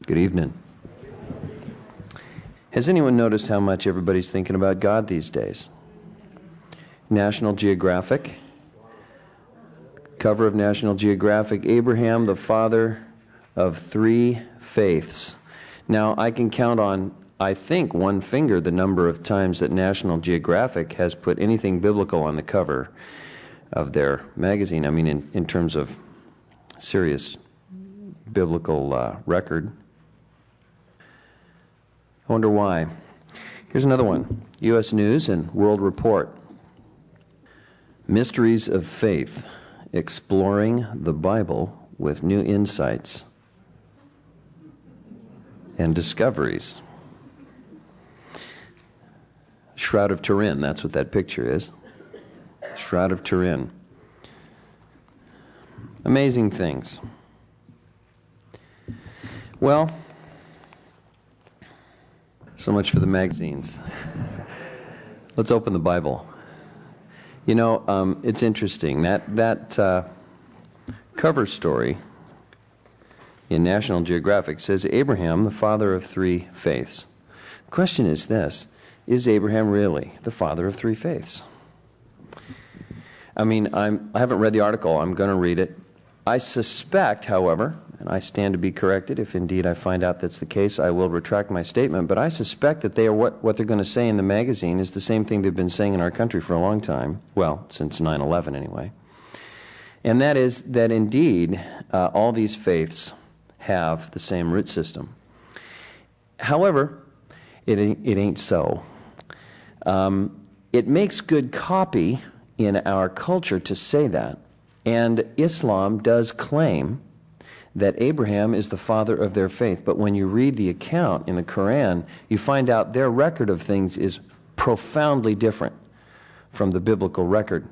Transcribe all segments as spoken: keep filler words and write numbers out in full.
Good evening. Has anyone noticed how much everybody's thinking about God these days? National Geographic, cover of National Geographic, Abraham, the father of three faiths. Now, I can count on, I think, one finger the number of times that National Geographic has put anything biblical on the cover of their magazine. I mean, in, in terms of serious biblical uh, record. I wonder why. Here's another one. U S News and World Report. Mysteries of Faith, exploring the Bible with new insights and discoveries. Shroud of Turin, that's what that picture is. Shroud of Turin. Amazing things. Well, so much for the magazines. Let's open the Bible. You know, um, it's interesting. That, that uh, cover story in National Geographic says Abraham, the father of three faiths. The question is this: is Abraham really the father of three faiths? I mean, I'm, I haven't read the article. I'm going to read it. I suspect, however, and I stand to be corrected, if indeed I find out that's the case, I will retract my statement, but I suspect that they are what, what they're going to say in the magazine is the same thing they've been saying in our country for a long time, well, since nine eleven anyway. And that is that indeed uh, all these faiths have the same root system. However, it ain't, it ain't so. Um, it makes good copy in our culture to say that. And Islam does claim that Abraham is the father of their faith. But when you read the account in the Quran, you find out their record of things is profoundly different from the biblical record.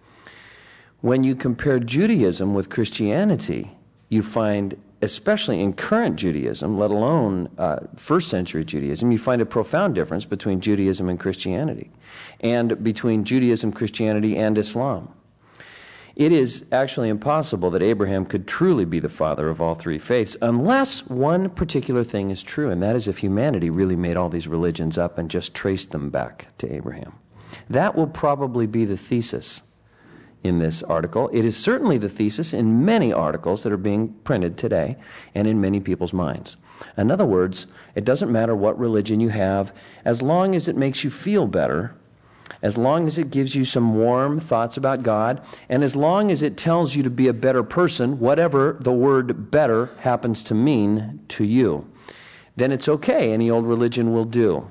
When you compare Judaism with Christianity, you find, especially in current Judaism, let alone uh, first century Judaism, you find a profound difference between Judaism and Christianity, and between Judaism, Christianity, and Islam. It is actually impossible that Abraham could truly be the father of all three faiths unless one particular thing is true, and that is if humanity really made all these religions up and just traced them back to Abraham. That will probably be the thesis in this article. It is certainly the thesis in many articles that are being printed today and in many people's minds. In other words, it doesn't matter what religion you have, as long as it makes you feel better, as long as it gives you some warm thoughts about God, and as long as it tells you to be a better person, whatever the word better happens to mean to you, then it's okay. Any old religion will do.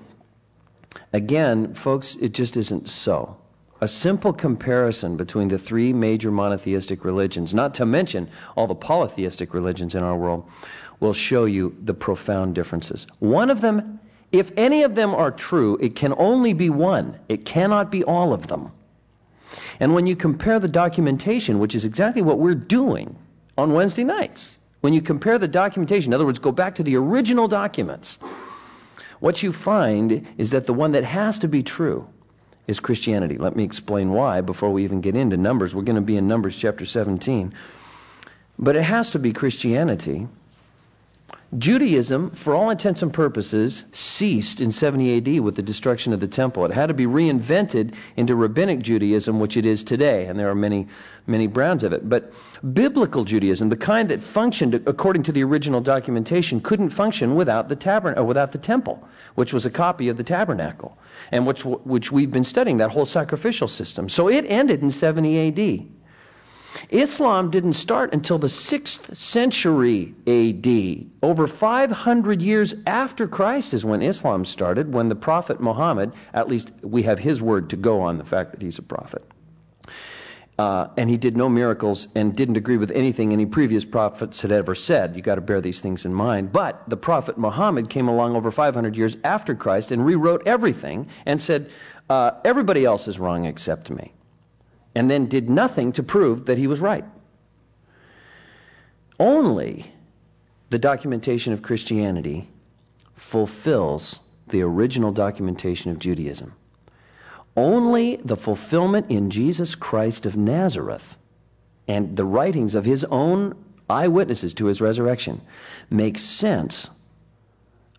Again, folks, it just isn't so. A simple comparison between the three major monotheistic religions, not to mention all the polytheistic religions in our world, will show you the profound differences. One of them, if any of them are true, it can only be one. It cannot be all of them. And when you compare the documentation, which is exactly what we're doing on Wednesday nights, when you compare the documentation, in other words, go back to the original documents, what you find is that the one that has to be true is Christianity. Let me explain why before we even get into Numbers. We're going to be in Numbers chapter seventeen. But it has to be Christianity. Judaism, for all intents and purposes, ceased in seventy A D with the destruction of the temple. It had to be reinvented into rabbinic Judaism, which it is today, and there are many, many brands of it. But biblical Judaism, the kind that functioned according to the original documentation, couldn't function without the tabern- or without the temple, which was a copy of the tabernacle, and which which we've been studying, that whole sacrificial system. So it ended in seventy A D. Islam didn't start until the sixth century A D. Over five hundred years after Christ is when Islam started, when the Prophet Muhammad, at least we have his word to go on the fact that he's a prophet, uh, and he did no miracles and didn't agree with anything any previous prophets had ever said. You've got to bear these things in mind. But the Prophet Muhammad came along over five hundred years after Christ and rewrote everything and said, uh, everybody else is wrong except me. And then did nothing to prove that he was right. Only the documentation of Christianity fulfills the original documentation of Judaism. Only the fulfillment in Jesus Christ of Nazareth and the writings of his own eyewitnesses to his resurrection makes sense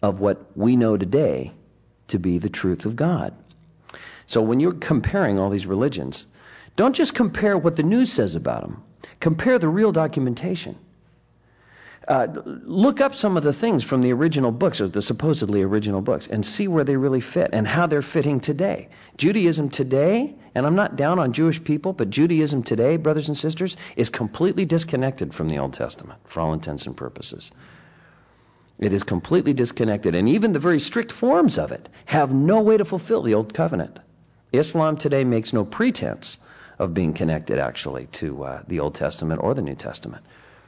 of what we know today to be the truth of God. So when you're comparing all these religions, don't just compare what the news says about them. Compare the real documentation. Uh, look up some of the things from the original books, or the supposedly original books, and see where they really fit and how they're fitting today. Judaism today, and I'm not down on Jewish people, but Judaism today, brothers and sisters, is completely disconnected from the Old Testament for all intents and purposes. It is completely disconnected, and even the very strict forms of it have no way to fulfill the Old Covenant. Islam today makes no pretense of being connected, actually, to uh, the Old Testament or the New Testament.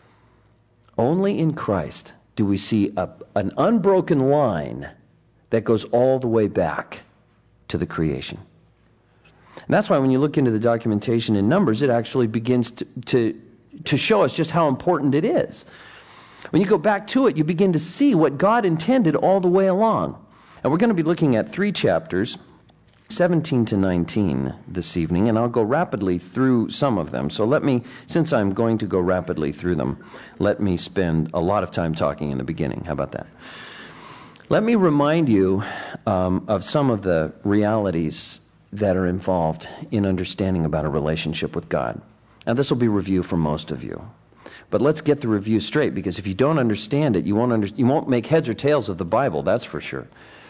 Only in Christ do we see a, an unbroken line that goes all the way back to the creation. And that's why when you look into the documentation in Numbers, it actually begins to, to, to show us just how important it is. When you go back to it, you begin to see what God intended all the way along. And we're going to be looking at three chapters, seventeen to nineteen this evening, and I'll go rapidly through some of them. So let me, since I'm going to go rapidly through them, let me spend a lot of time talking in the beginning. How about that? Let me remind you um, of some of the realities that are involved in understanding about a relationship with God. Now, this will be review for most of you. But let's get the review straight, because if you don't understand it, you won't, under, you won't make heads or tails of the Bible, that's for sure.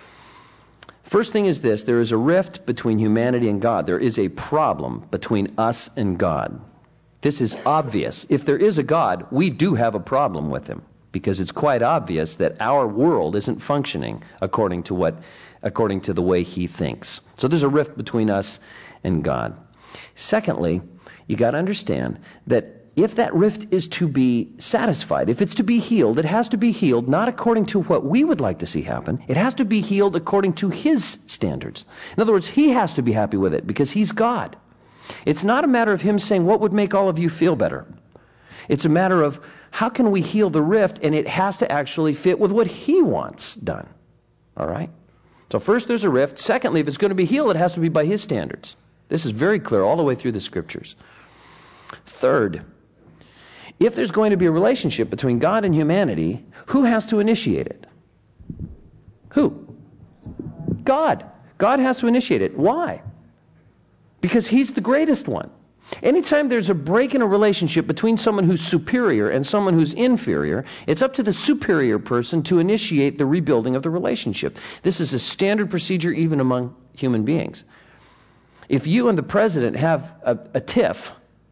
First thing is this: there is a rift between humanity and God. There is a problem between us and God. This is obvious. If there is a God, we do have a problem with him, because it's quite obvious that our world isn't functioning according to what, according to the way he thinks. So there's a rift between us and God. Secondly, you got to understand that if that rift is to be satisfied, if it's to be healed, it has to be healed not according to what we would like to see happen. It has to be healed according to his standards. In other words, he has to be happy with it because he's God. It's not a matter of him saying, what would make all of you feel better? It's a matter of how can we heal the rift, and it has to actually fit with what he wants done. All right? So first there's a rift. Secondly, if it's going to be healed, it has to be by his standards. This is very clear all the way through the scriptures. Third, if there's going to be a relationship between God and humanity, who has to initiate it? Who? God. God has to initiate it. Why? Because he's the greatest one. Anytime there's a break in a relationship between someone who's superior and someone who's inferior, it's up to the superior person to initiate the rebuilding of the relationship. This is a standard procedure even among human beings. If you and the president have a, a tiff,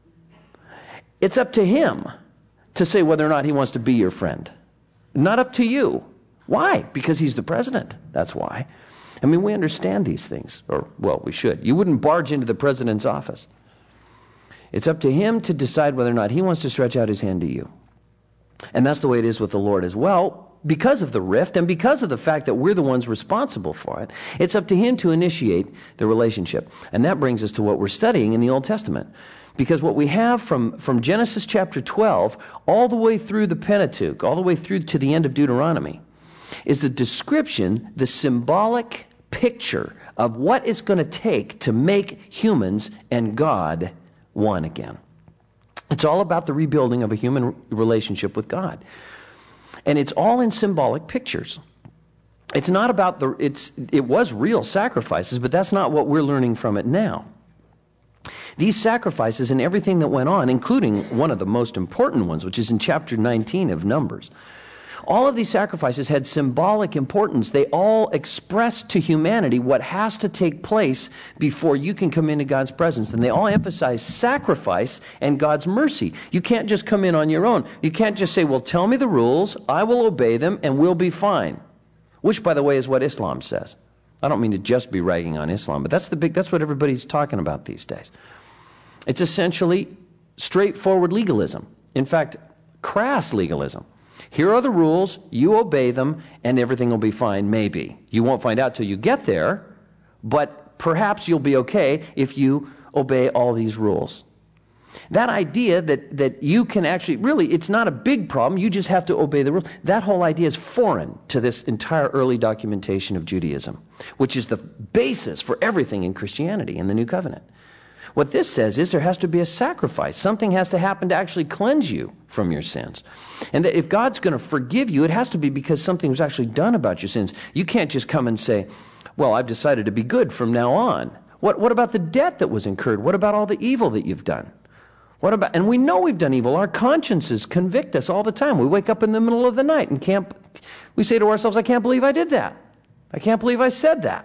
it's up to him to say whether or not he wants to be your friend. Not up to you. Why? Because he's the president. That's why. I mean, we understand these things. Or, well, we should. You wouldn't barge into the president's office. It's up to him to decide whether or not he wants to stretch out his hand to you. And that's the way it is with the Lord as well. Because of the rift and because of the fact that we're the ones responsible for it, it's up to him to initiate the relationship. And that brings us to what we're studying in the Old Testament. Because what we have from, from Genesis chapter twelve all the way through the Pentateuch, all the way through to the end of Deuteronomy, is the description, the symbolic picture of what it's going to take to make humans and God one again. It's all about the rebuilding of a human relationship with God. And it's all in symbolic pictures. It's not about the, it's, it was real sacrifices, but that's not what we're learning from it now. These sacrifices and everything that went on, including one of the most important ones, which is in chapter nineteen of Numbers, all of these sacrifices had symbolic importance. They all expressed to humanity what has to take place before you can come into God's presence. And they all emphasize sacrifice and God's mercy. You can't just come in on your own. You can't just say, well, tell me the rules, I will obey them, and we'll be fine. Which, by the way, is what Islam says. I don't mean to just be ragging on Islam, but that's the big, that's what everybody's talking about these days. It's essentially straightforward legalism. In fact, crass legalism. Here are the rules, you obey them, and everything will be fine, maybe. You won't find out till you get there, but perhaps you'll be okay if you obey all these rules. That idea that, that you can actually, really, it's not a big problem, you just have to obey the rules. That whole idea is foreign to this entire early documentation of Judaism, which is the basis for everything in Christianity in the New Covenant. What this says is there has to be a sacrifice. Something has to happen to actually cleanse you from your sins. And that if God's going to forgive you, it has to be because something was actually done about your sins. You can't just come and say, well, I've decided to be good from now on. What, what about the debt that was incurred? What about all the evil that you've done? What about, and we know we've done evil. Our consciences convict us all the time. We wake up in the middle of the night and can't, we say to ourselves, I can't believe I did that. I can't believe I said that.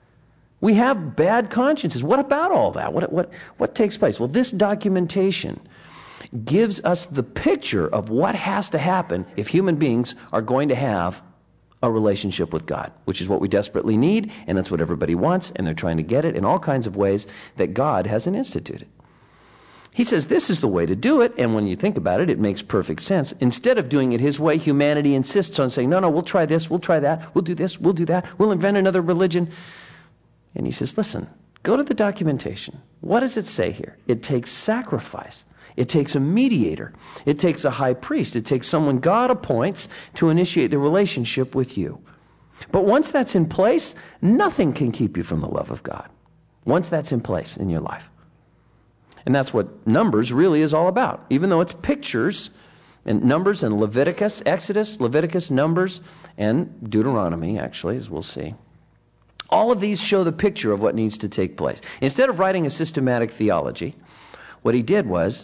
We have bad consciences. What about all that? What, what, what takes place? Well, this documentation gives us the picture of what has to happen if human beings are going to have a relationship with God, which is what we desperately need, and that's what everybody wants, and they're trying to get it in all kinds of ways that God hasn't instituted. He says this is the way to do it, and when you think about it, it makes perfect sense. Instead of doing it his way, humanity insists on saying, no, no, we'll try this, we'll try that, we'll do this, we'll do that, we'll invent another religion. And he says, listen, go to the documentation. What does it say here? It takes sacrifice. It takes a mediator. It takes a high priest. It takes someone God appoints to initiate the relationship with you. But once that's in place, nothing can keep you from the love of God. Once that's in place in your life. And that's what Numbers really is all about. Even though it's pictures, and Numbers and Leviticus, Exodus, Leviticus, Numbers, and Deuteronomy, actually, as we'll see. All of these show the picture of what needs to take place. Instead of writing a systematic theology, what he did was,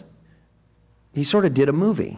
he sort of did a movie.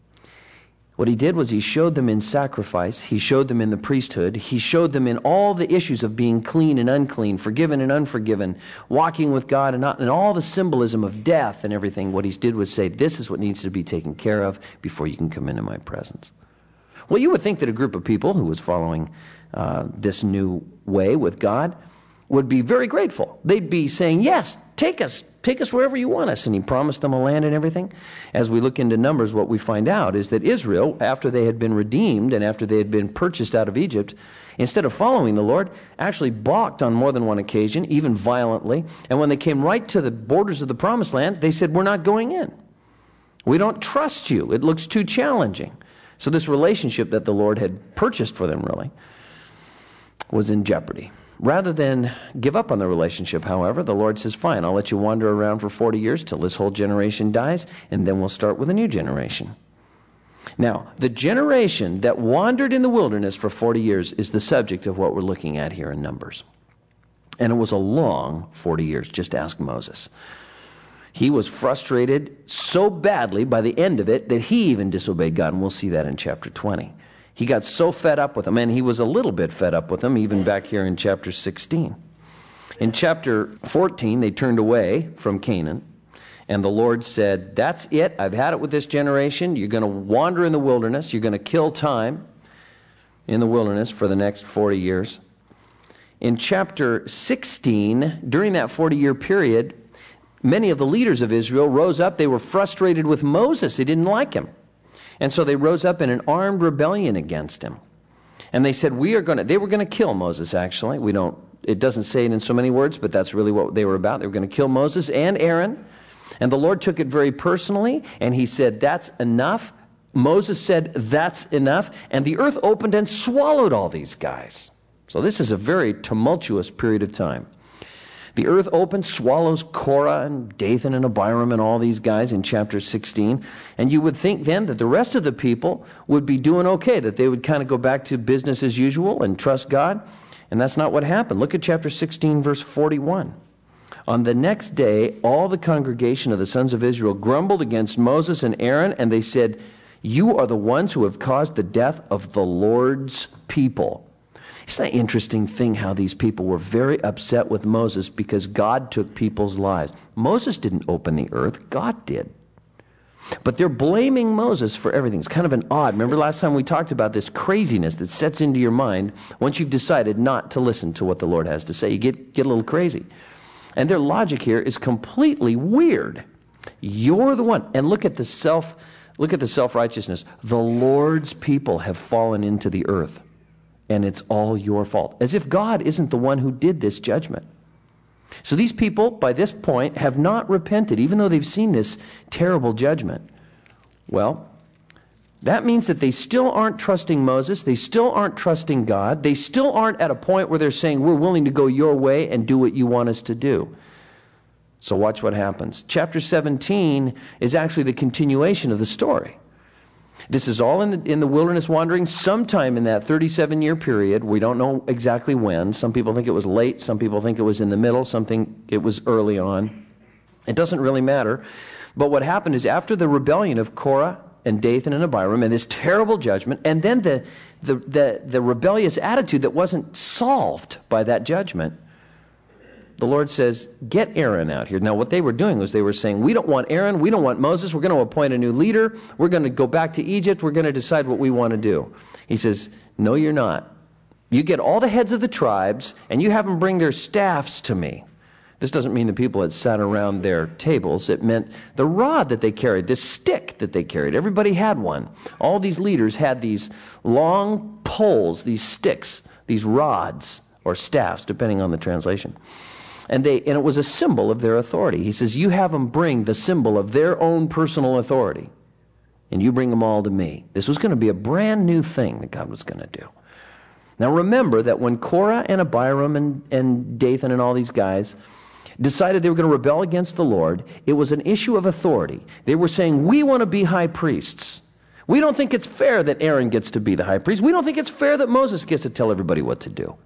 What he did was he showed them in sacrifice, he showed them in the priesthood, he showed them in all the issues of being clean and unclean, forgiven and unforgiven, walking with God and not, and all the symbolism of death and everything. What he did was say, this is what needs to be taken care of before you can come into my presence. Well, you would think that a group of people who was following uh, this new way with God would be very grateful. They'd be saying, yes, take us, take us wherever you want us. And he promised them a land and everything. As we look into Numbers, what we find out is that Israel, after they had been redeemed and after they had been purchased out of Egypt, instead of following the Lord, actually balked on more than one occasion, even violently. And when they came right to the borders of the promised land, they said, we're not going in. We don't trust you. It looks too challenging. So this relationship that the Lord had purchased for them, really, was in jeopardy. Rather than give up on the relationship, however, the Lord says, fine, I'll let you wander around for forty years till this whole generation dies, and then we'll start with a new generation. Now, the generation that wandered in the wilderness for forty years is the subject of what we're looking at here in Numbers. And it was a long forty years. Just ask Moses. He was frustrated so badly by the end of it that he even disobeyed God, and we'll see that in chapter twenty. He got so fed up with them, and he was a little bit fed up with them, even back here in chapter sixteen. In chapter fourteen, they turned away from Canaan, and the Lord said, that's it, I've had it with this generation. You're going to wander in the wilderness. You're going to kill time in the wilderness for the next forty years. In chapter sixteen, during that forty-year period, many of the leaders of Israel rose up. They were frustrated with Moses. They didn't like him. And so they rose up in an armed rebellion against him. And they said, we are going to, they were going to kill Moses, actually. We don't, it doesn't say it in so many words, but that's really what they were about. They were going to kill Moses and Aaron. And the Lord took it very personally, and he said, that's enough. Moses said, that's enough. And the earth opened and swallowed all these guys. So this is a very tumultuous period of time. The earth opens, swallows Korah and Dathan and Abiram and all these guys in chapter sixteen. And you would think then that the rest of the people would be doing okay, that they would kind of go back to business as usual and trust God. And that's not what happened. Look at chapter sixteen, verse forty-one. On the next day, all the congregation of the sons of Israel grumbled against Moses and Aaron, and they said, you are the ones who have caused the death of the Lord's people. Isn't that interesting thing how these people were very upset with Moses because God took people's lives? Moses didn't open the earth, God did. But they're blaming Moses for everything. It's kind of an odd. Remember last time we talked about this craziness that sets into your mind once you've decided not to listen to what the Lord has to say. You get, get a little crazy. And their logic here is completely weird. You're the one. And look at the self, look at the self-righteousness. The Lord's people have fallen into the earth. And it's all your fault. As if God isn't the one who did this judgment. So these people, by this point, have not repented, even though they've seen this terrible judgment. Well, that means that they still aren't trusting Moses. They still aren't trusting God. They still aren't at a point where they're saying, we're willing to go your way and do what you want us to do. So watch what happens. Chapter seventeen is actually the continuation of the story. This is all in the, in the wilderness wandering, sometime in that thirty-seven year period. We don't know exactly when. Some people think it was late. Some people think it was in the middle. Some think it was early on. It doesn't really matter. But what happened is after the rebellion of Korah and Dathan and Abiram and this terrible judgment, and then the, the, the, the rebellious attitude that wasn't solved by that judgment, the Lord says, get Aaron out here. Now, what they were doing was they were saying, we don't want Aaron, we don't want Moses, we're going to appoint a new leader, we're going to go back to Egypt, we're going to decide what we want to do. He says, no, you're not. You get all the heads of the tribes, and you have them bring their staffs to me. This doesn't mean the people had sat around their tables. It meant the rod that they carried, this stick that they carried. Everybody had one. All these leaders had these long poles, these sticks, these rods, or staffs, depending on the translation. And they and it was a symbol of their authority. He says, you have them bring the symbol of their own personal authority, and you bring them all to me. This was going to be a brand new thing that God was going to do. Now remember that when Korah and Abiram and, and Dathan and all these guys decided they were going to rebel against the Lord, it was an issue of authority. They were saying, we want to be high priests. We don't think it's fair that Aaron gets to be the high priest. We don't think it's fair that Moses gets to tell everybody what to do.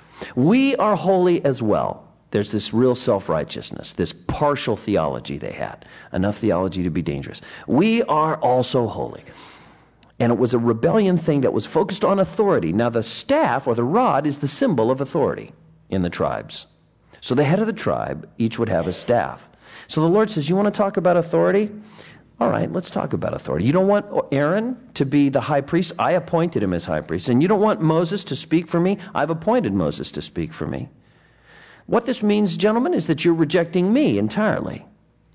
We are holy as well. There's this real self-righteousness, this partial theology they had. Enough theology to be dangerous. We are also holy. And it was a rebellion thing that was focused on authority. Now the staff, or the rod, is the symbol of authority in the tribes. So the head of the tribe, each would have a staff. So the Lord says, you want to talk about authority? All right, let's talk about authority. You don't want Aaron to be the high priest? I appointed him as high priest. And you don't want Moses to speak for me? I've appointed Moses to speak for me. What this means, gentlemen, is that you're rejecting me entirely.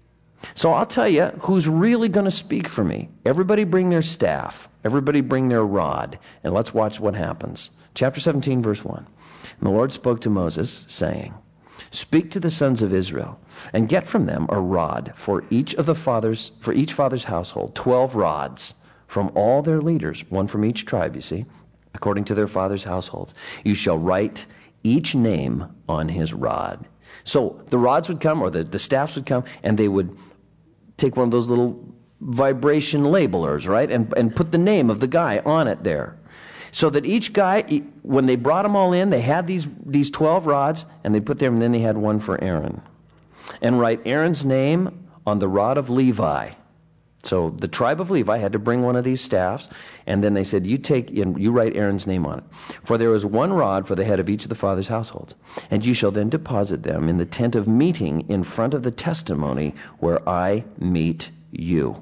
So I'll tell you who's really going to speak for me. Everybody bring their staff. Everybody bring their rod. And let's watch what happens. Chapter seventeen, verse one. And the Lord spoke to Moses, saying, speak to the sons of Israel, and get from them a rod for each of the fathers, for each father's household, twelve rods from all their leaders, one from each tribe, you see, according to their fathers' households. You shall write each name on his rod. So the rods would come, or the, the staffs would come, and they would take one of those little vibration labelers, right, and, and put the name of the guy on it there. So that each guy, when they brought them all in, they had these, these twelve rods, and they put them, and then they had one for Aaron. And write Aaron's name on the rod of Levi. So the tribe of Levi had to bring one of these staffs, and then they said, you take and you write Aaron's name on it. For there is one rod for the head of each of the fathers' households. And you shall then deposit them in the tent of meeting in front of the testimony where I meet you.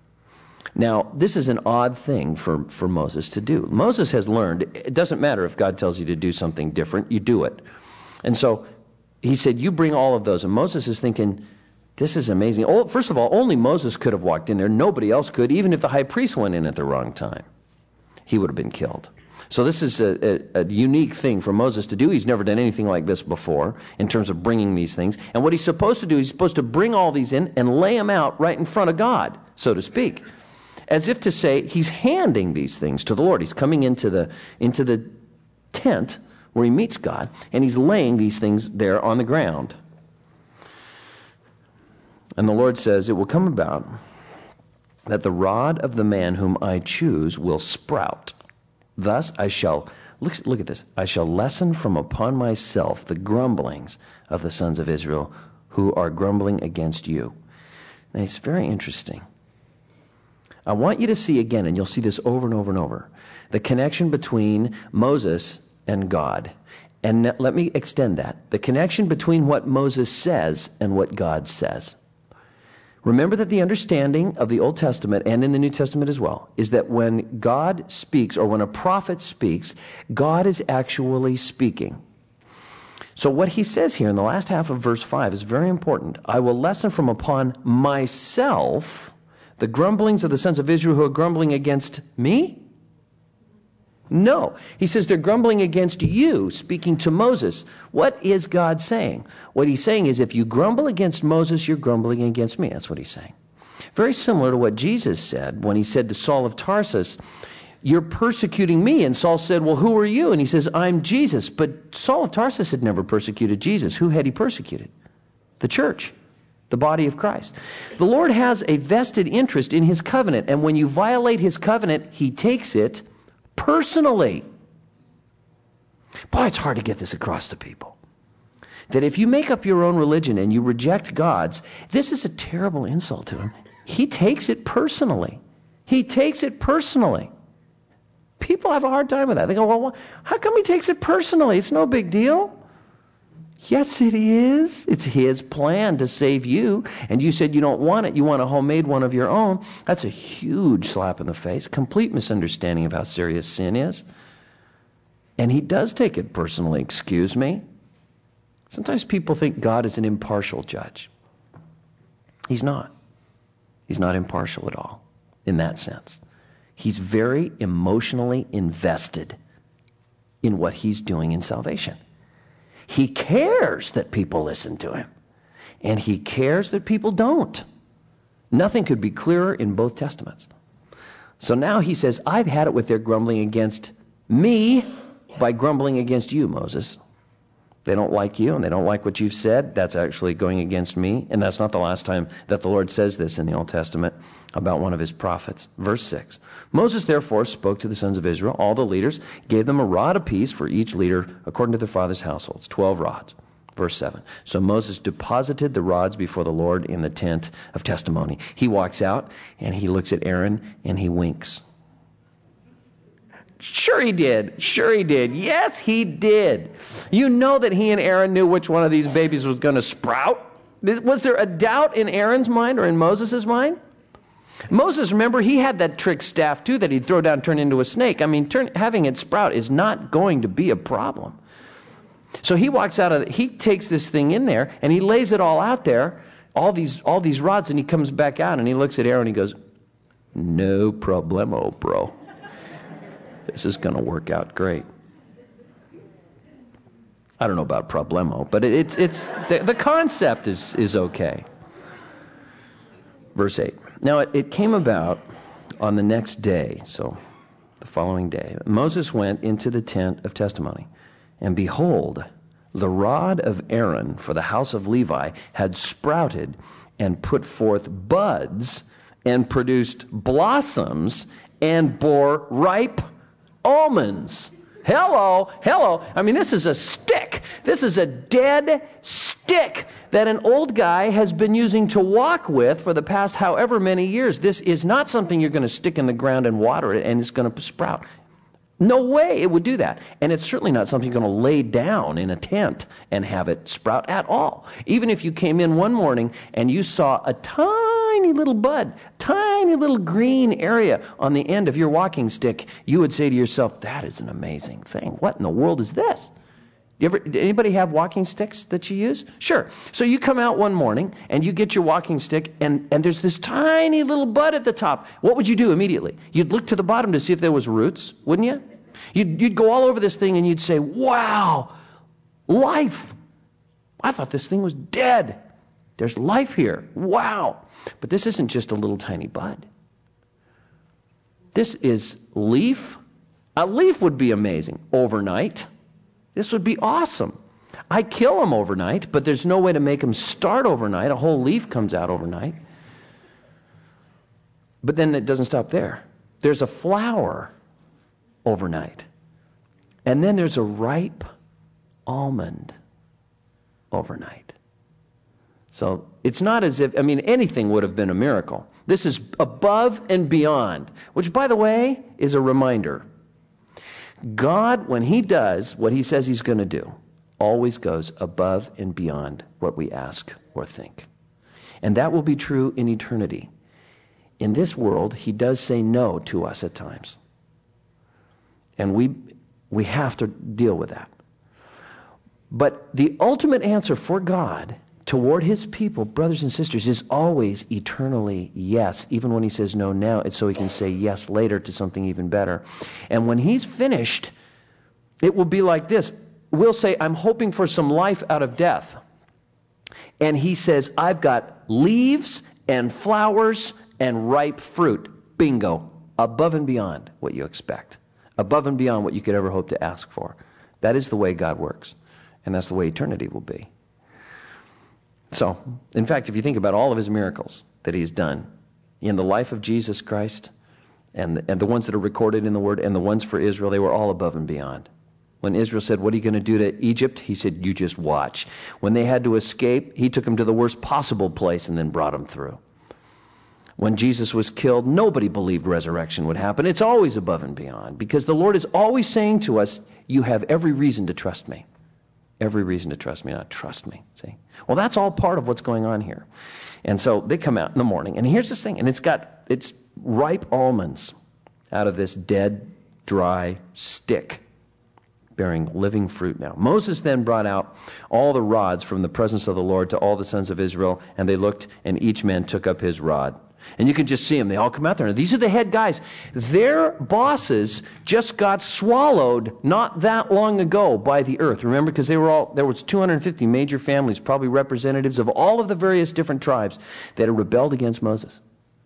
Now, this is an odd thing for, for Moses to do. Moses has learned, it doesn't matter if God tells you to do something different, you do it. And so he said, you bring all of those. And Moses is thinking, this is amazing. Oh, first of all, only Moses could have walked in there. Nobody else could. Even if the high priest went in at the wrong time, he would have been killed. So this is a, a, a unique thing for Moses to do. He's never done anything like this before in terms of bringing these things. And what he's supposed to do, he's supposed to bring all these in and lay them out right in front of God, so to speak. As if to say, he's handing these things to the Lord. He's coming into the, into the tent where he meets God, and he's laying these things there on the ground. And the Lord says, it will come about that the rod of the man whom I choose will sprout. Thus I shall, look, look at this, I shall lessen from upon myself the grumblings of the sons of Israel who are grumbling against you. Now it's very interesting. I want you to see again, and you'll see this over and over and over, the connection between Moses and God. And let me extend that. The connection between what Moses says and what God says. Remember that the understanding of the Old Testament and in the New Testament as well is that when God speaks, or when a prophet speaks, God is actually speaking. So what he says here in the last half of verse five is very important. I will lessen from upon myself the grumblings of the sons of Israel who are grumbling against me? No. He says they're grumbling against you, speaking to Moses. What is God saying? What he's saying is if you grumble against Moses, you're grumbling against me. That's what he's saying. Very similar to what Jesus said when he said to Saul of Tarsus, you're persecuting me. And Saul said, well, who are you? And he says, I'm Jesus. But Saul of Tarsus had never persecuted Jesus. Who had he persecuted? The church. the body of Christ. The Lord has a vested interest in his covenant, and when you violate his covenant, he takes it personally. Boy, it's hard to get this across to people. That if you make up your own religion and you reject God's, this is a terrible insult to him. He takes it personally. He takes it personally. People have a hard time with that. They go, well, how come he takes it personally? It's no big deal. Yes, it is. It's his plan to save you. And you said you don't want it. You want a homemade one of your own. That's a huge slap in the face. Complete misunderstanding of how serious sin is. And he does take it personally. Excuse me. Sometimes people think God is an impartial judge. He's not. He's not impartial at all in that sense. He's very emotionally invested in what he's doing in salvation. He cares that people listen to him, and he cares that people don't. Nothing could be clearer in both testaments. So now he says, I've had it with their grumbling against me by grumbling against you, Moses. They don't like you, and they don't like what you've said. That's actually going against me, and that's not the last time that the Lord says this in the Old Testament about one of his prophets. Verse six, Moses therefore spoke to the sons of Israel, all the leaders, gave them a rod apiece for each leader according to their father's households, twelve rods. Verse seven, so Moses deposited the rods before the Lord in the tent of testimony. He walks out, and he looks at Aaron, and he winks. Sure he did. Sure he did. Yes, he did. You know that he and Aaron knew which one of these babies was going to sprout. Was there a doubt in Aaron's mind or in Moses' mind? Moses, remember, he had that trick staff too that he'd throw down, turn into a snake. I mean, turn, having it sprout is not going to be a problem. So he walks out of, he takes this thing in there and he lays it all out there, all these, all these rods, and he comes back out and he looks at Aaron and he goes, no problemo, bro. This is going to work out great. I don't know about problemo, but it, it's, it's, the, the concept is, is okay. Verse eight. Now it, it came about on the next day, so the following day, Moses went into the tent of testimony, and behold, the rod of Aaron for the house of Levi had sprouted and put forth buds and produced blossoms and bore ripe almonds. Hello, hello. I mean, this is a stick. This is a dead stick that an old guy has been using to walk with for the past however many years. This is not something you're going to stick in the ground and water it and it's going to sprout. No way it would do that. And it's certainly not something you're going to lay down in a tent and have it sprout at all. Even if you came in one morning and you saw a tiny little bud, tiny little green area on the end of your walking stick, you would say to yourself, that is an amazing thing. What in the world is this? You ever, anybody have walking sticks that you use? Sure. So you come out one morning and you get your walking stick and, and there's this tiny little bud at the top. What would you do immediately? You'd look to the bottom to see if there was roots, wouldn't you? You'd, you'd go all over this thing and you'd say, wow, life. I thought this thing was dead. There's life here. Wow. But this isn't just a little tiny bud. This is leaf. A leaf would be amazing overnight. This would be awesome. I kill them overnight, but there's no way to make them start overnight. A whole leaf comes out overnight. But then it doesn't stop there. There's a flower overnight. And then there's a ripe almond overnight. So it's not as if, I mean, anything would have been a miracle. This is above and beyond, which, by the way, is a reminder. God, when he does what he says he's going to do, always goes above and beyond what we ask or think. And that will be true in eternity. In this world, he does say no to us at times. And we we have to deal with that. But the ultimate answer for God toward his people, brothers and sisters, is always eternally yes. Even when he says no now, it's so he can say yes later to something even better. And when he's finished, it will be like this. We'll say, I'm hoping for some life out of death. And he says, I've got leaves and flowers and ripe fruit. Bingo. Above and beyond what you expect. Above and beyond what you could ever hope to ask for. That is the way God works. And that's the way eternity will be. So, in fact, if you think about all of his miracles that he's done in the life of Jesus Christ, and the, and the ones that are recorded in the Word, and the ones for Israel, they were all above and beyond. When Israel said, what are you going to do to Egypt? He said, you just watch. When they had to escape, he took them to the worst possible place and then brought them through. When Jesus was killed, nobody believed resurrection would happen. It's always above and beyond, because the Lord is always saying to us, you have every reason to trust me. Every reason to trust me, not trust me. See? Well, that's all part of what's going on here. And so they come out in the morning, and here's this thing, and it's got, it's ripe almonds out of this dead, dry stick, bearing living fruit now. Moses then brought out all the rods from the presence of the Lord to all the sons of Israel, and they looked, and each man took up his rod. And you can just see them. They all come out there. And these are the head guys. Their bosses just got swallowed not that long ago by the earth. Remember, because they were all, there was two hundred fifty major families, probably representatives of all of the various different tribes that had rebelled against Moses.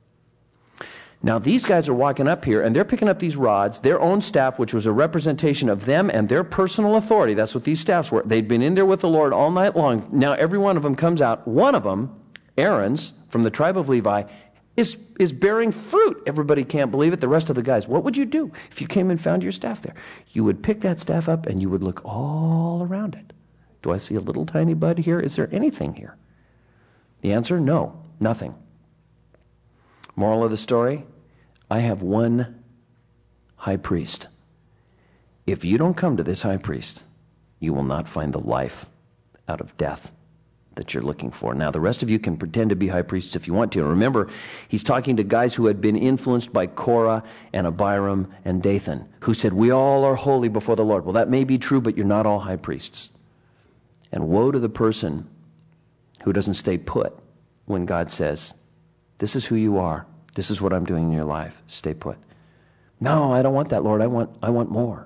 Now, these guys are walking up here, and they're picking up these rods, their own staff, which was a representation of them and their personal authority. That's what these staffs were. They'd been in there with the Lord all night long. Now, every one of them comes out. One of them, Aaron's, from the tribe of Levi, is, is bearing fruit. Everybody can't believe it. The rest of the guys, what would you do if you came and found your staff there? You would pick that staff up, and you would look all around it. Do I see a little tiny bud here? Is there anything here? The answer, no, nothing. Moral of the story, I have one high priest. If you don't come to this high priest, you will not find the life out of death that you're looking for. Now, the rest of you can pretend to be high priests if you want to. And remember, he's talking to guys who had been influenced by Korah and Abiram and Dathan, who said, we all are holy before the Lord. Well, that may be true, but you're not all high priests. And woe to the person who doesn't stay put when God says, this is who you are. This is what I'm doing in your life. Stay put. No, I don't want that, Lord. I want I want more.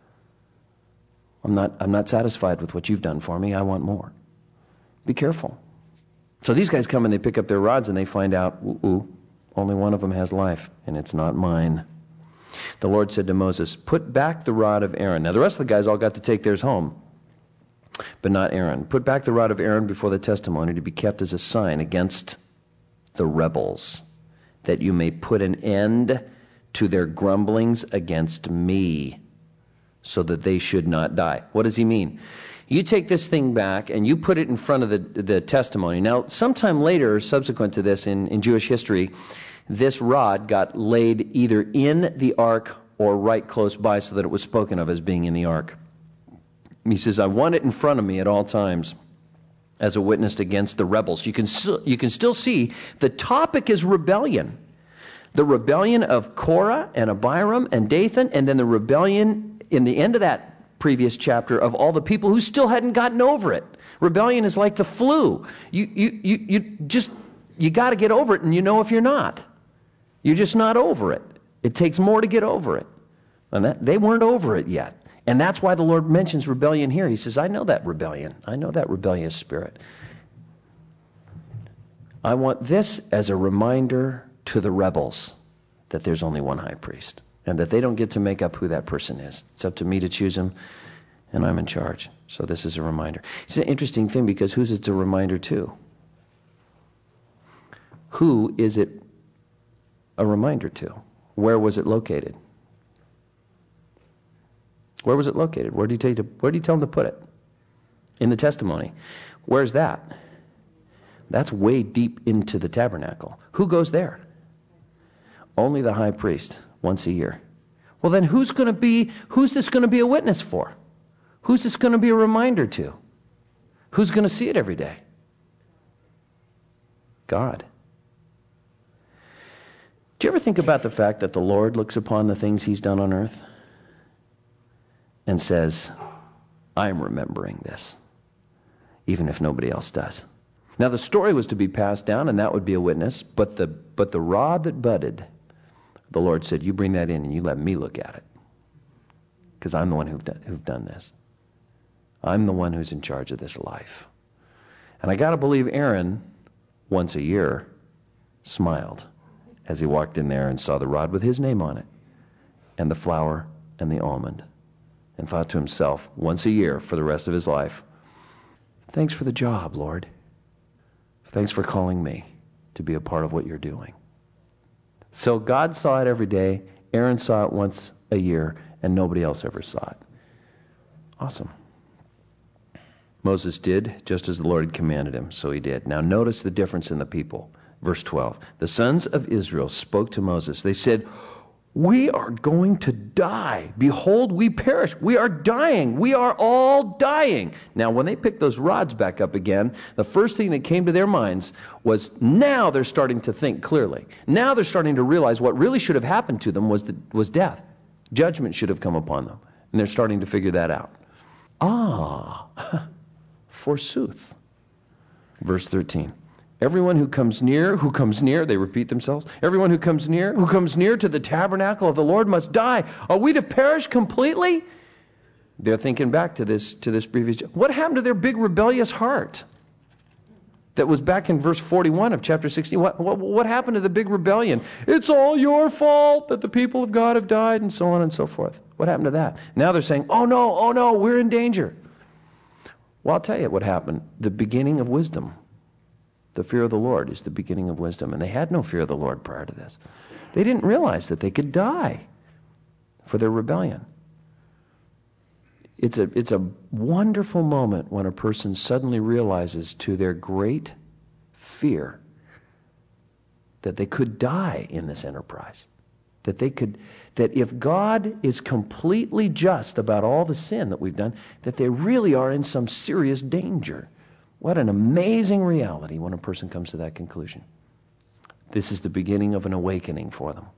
I'm not I'm not satisfied with what you've done for me. I want more. Be careful. So these guys come and they pick up their rods and they find out, ooh, ooh, only one of them has life, and it's not mine. The Lord said to Moses, put back the rod of Aaron. Now the rest of the guys all got to take theirs home, but not Aaron. Put back the rod of Aaron before the testimony to be kept as a sign against the rebels, that you may put an end to their grumblings against me, so that they should not die. What does he mean? You take this thing back and you put it in front of the, the testimony. Now, sometime later, subsequent to this in, in Jewish history, this rod got laid either in the ark or right close by, so that it was spoken of as being in the ark. He says, I want it in front of me at all times as a witness against the rebels. You can, you can still see the topic is rebellion. The rebellion of Korah and Abiram and Dathan, and then the rebellion in the end of that previous chapter of all the people who still hadn't gotten over it. Rebellion is like the flu. You, you, you, you just, you got to get over it, and you know if you're not. You're just not over it. It takes more to get over it. And that, they weren't over it yet. And that's why the Lord mentions rebellion here. He says, I know that rebellion. I know that rebellious spirit. I want this as a reminder to the rebels that there's only one high priest, and that they don't get to make up who that person is. It's up to me to choose him, and I'm in charge. So this is a reminder. It's an interesting thing, because who's it a reminder to? Who is it a reminder to? Where was it located? Where was it located? Where do you tell you to, where do you tell them to put it? In the testimony. Where's that? That's way deep into the tabernacle. Who goes there? Only the high priest, once a year. Well, then who's going to be, who's this going to be a witness for? Who's this going to be a reminder to? Who's going to see it every day? God. Do you ever think about the fact that the Lord looks upon the things he's done on earth and says, I'm remembering this, even if nobody else does? Now, the story was to be passed down, and that would be a witness, but the but the rod that budded, the Lord said, you bring that in and you let me look at it, because I'm the one who've done, who've done this. I'm the one who's in charge of this life. And I got to believe Aaron, once a year, smiled as he walked in there and saw the rod with his name on it, and the flower and the almond, and thought to himself, once a year for the rest of his life, thanks for the job, Lord. Thanks for calling me to be a part of what you're doing. So God saw it every day. Aaron saw it once a year, and nobody else ever saw it. Awesome. Moses did just as the Lord had commanded him, so he did. Now notice the difference in the people. Verse twelve. The sons of Israel spoke to Moses. They said, we are going to die. Behold, we perish. We are dying. We are all dying. Now, when they picked those rods back up again, the first thing that came to their minds was now they're starting to think clearly. Now they're starting to realize what really should have happened to them was, the, was death. Judgment should have come upon them. And they're starting to figure that out. Ah, forsooth. Verse thirteen. Everyone who comes near, who comes near, they repeat themselves. Everyone who comes near, who comes near to the tabernacle of the Lord must die. Are we to perish completely? They're thinking back to this, to this previous. What happened to their big rebellious heart? That was back in verse forty-one of chapter sixteen. What, what, what happened to the big rebellion? It's all your fault that the people of God have died, and so on and so forth. What happened to that? Now they're saying, oh no, oh no, we're in danger. Well, I'll tell you what happened. The beginning of wisdom. The fear of the Lord is the beginning of wisdom. And they had no fear of the Lord prior to this. They didn't realize that they could die for their rebellion. It's a, it's a wonderful moment when a person suddenly realizes to their great fear that they could die in this enterprise. That they could, that if God is completely just about all the sin that we've done, that they really are in some serious danger. What an amazing reality when a person comes to that conclusion. This is the beginning of an awakening for them.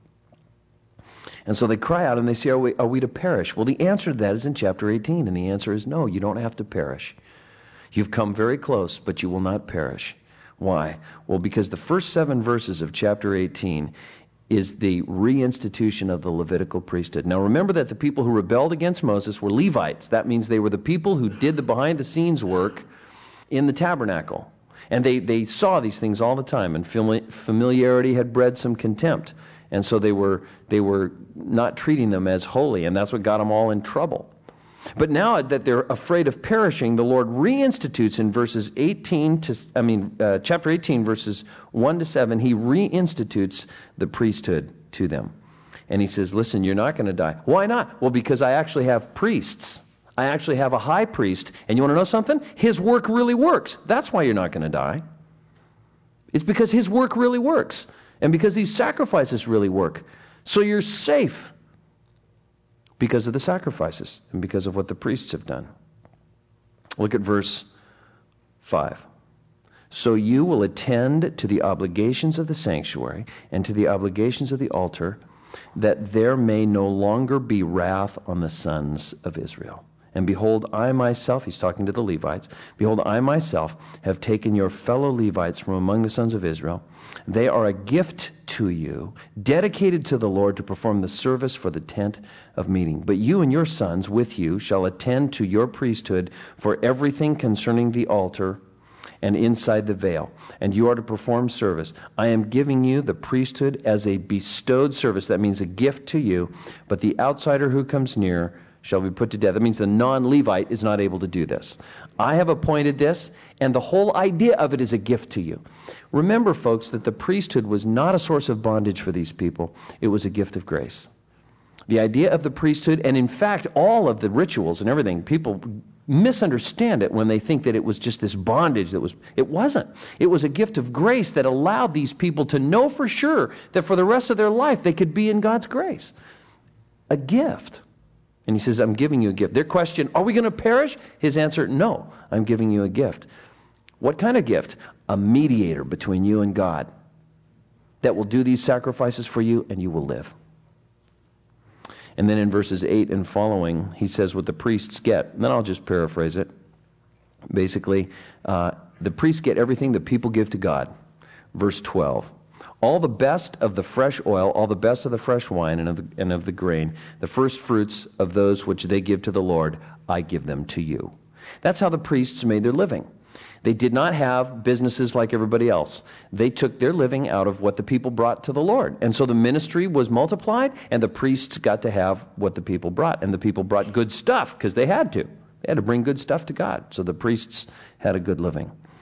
And so they cry out and they say, are we, are we to perish? Well, the answer to that is in chapter eighteen, and the answer is no, you don't have to perish. You've come very close, but you will not perish. Why? Well, because the first seven verses of chapter eighteen is the reinstitution of the Levitical priesthood. Now remember that the people who rebelled against Moses were Levites. That means they were the people who did the behind-the-scenes work in the tabernacle. And they, they saw these things all the time, and familiarity had bred some contempt. And so they were they were not treating them as holy, and that's what got them all in trouble. But now that they're afraid of perishing, the Lord reinstitutes in verses eighteen to, I mean, uh, chapter eighteen, verses one to seven, he reinstitutes the priesthood to them. And he says, listen, you're not going to die. Why not? Well, because I actually have priests. I actually have a high priest, and you want to know something? His work really works. That's why you're not going to die. It's because his work really works, and because these sacrifices really work. So you're safe because of the sacrifices and because of what the priests have done. Look at verse five. So you will attend to the obligations of the sanctuary and to the obligations of the altar, that there may no longer be wrath on the sons of Israel. And behold, I myself, he's talking to the Levites, behold, I myself have taken your fellow Levites from among the sons of Israel. They are a gift to you, dedicated to the Lord to perform the service for the tent of meeting. But you and your sons with you shall attend to your priesthood for everything concerning the altar and inside the veil, and you are to perform service. I am giving you the priesthood as a bestowed service. That means a gift to you, but the outsider who comes near shall be put to death. That means the non-Levite is not able to do this. I have appointed this, and the whole idea of it is a gift to you. Remember, folks, that the priesthood was not a source of bondage for these people. It was a gift of grace. The idea of the priesthood, and in fact, all of the rituals and everything, people misunderstand it when they think that it was just this bondage that was. It wasn't. It was a gift of grace that allowed these people to know for sure that for the rest of their life they could be in God's grace. A gift. And he says, I'm giving you a gift. Their question, are we going to perish? His answer, no, I'm giving you a gift. What kind of gift? A mediator between you and God that will do these sacrifices for you, and you will live. And then in verses eight and following, he says what the priests get. And then I'll just paraphrase it. Basically, uh, the priests get everything that people give to God. Verse twelve. All the best of the fresh oil, all the best of the fresh wine and of the, and of the grain, the first fruits of those which they give to the Lord, I give them to you. That's how the priests made their living. They did not have businesses like everybody else. They took their living out of what the people brought to the Lord. And so the ministry was multiplied, and the priests got to have what the people brought. And the people brought good stuff because they had to. They had to bring good stuff to God. So the priests had a good living.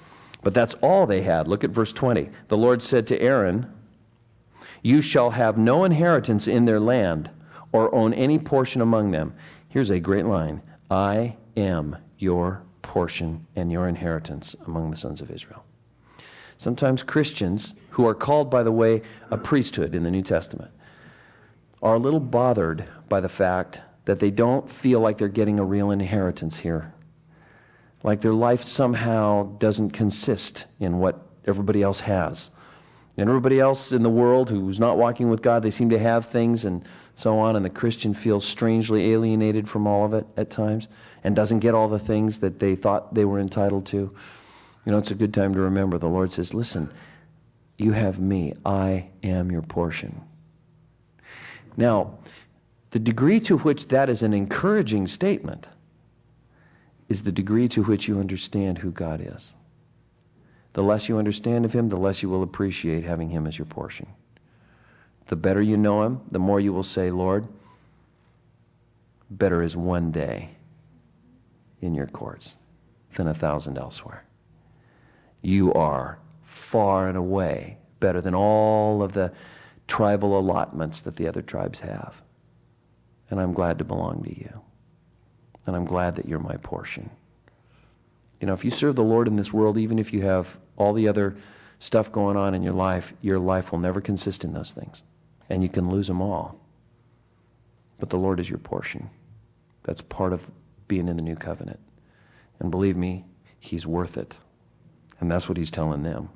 But that's all they had. Look at verse twenty. The Lord said to Aaron, "You shall have no inheritance in their land, or own any portion among them." Here's a great line. "I am your portion and your inheritance among the sons of Israel." Sometimes Christians, who are called, by the way, a priesthood in the New Testament, are a little bothered by the fact that they don't feel like they're getting a real inheritance here. Like their life somehow doesn't consist in what everybody else has. And everybody else in the world who's not walking with God, they seem to have things and so on, and the Christian feels strangely alienated from all of it at times and doesn't get all the things that they thought they were entitled to. You know, it's a good time to remember the Lord says, listen, you have me. I am your portion. Now, the degree to which that is an encouraging statement is the degree to which you understand who God is. The less you understand of Him, the less you will appreciate having Him as your portion. The better you know Him, the more you will say, Lord, better is one day in your courts than a thousand elsewhere. You are far and away better than all of the tribal allotments that the other tribes have. And I'm glad to belong to you. And I'm glad that you're my portion. You know, if you serve the Lord in this world, even if you have all the other stuff going on in your life, your life will never consist in those things. And you can lose them all. But the Lord is your portion. That's part of being in the new covenant. And believe me, He's worth it. And that's what He's telling them.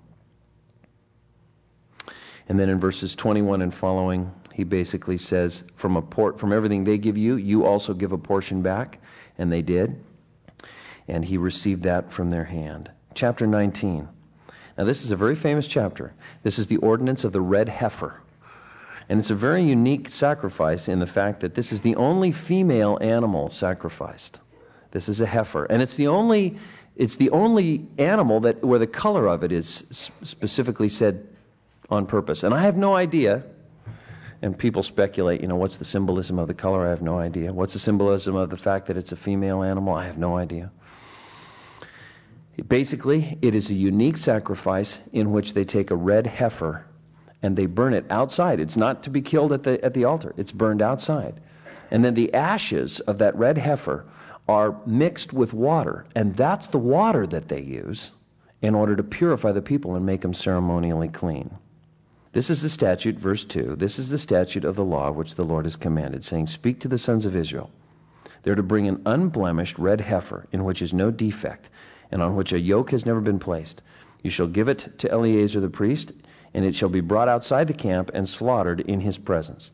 And then in verses twenty-one and following, He basically says, from a port, from everything they give you, you also give a portion back. And they did. And He received that from their hand. Chapter nineteen. Now this is a very famous chapter. This is the ordinance of the red heifer. And it's a very unique sacrifice in the fact that this is the only female animal sacrificed. This is a heifer. And it's the only, it's the only animal that where the color of it is specifically said on purpose. And I have no idea. And people speculate, you know, what's the symbolism of the color? I have no idea. What's the symbolism of the fact that it's a female animal? I have no idea. Basically, it is a unique sacrifice in which they take a red heifer and they burn it outside. It's not to be killed at the at the altar. It's burned outside. And then the ashes of that red heifer are mixed with water. And that's the water that they use in order to purify the people and make them ceremonially clean. This is the statute, verse two. This is the statute of the law which the Lord has commanded, saying, speak to the sons of Israel. They're to bring an unblemished red heifer in which is no defect, and on which a yoke has never been placed. You shall give it to Eleazar the priest, and it shall be brought outside the camp and slaughtered in his presence.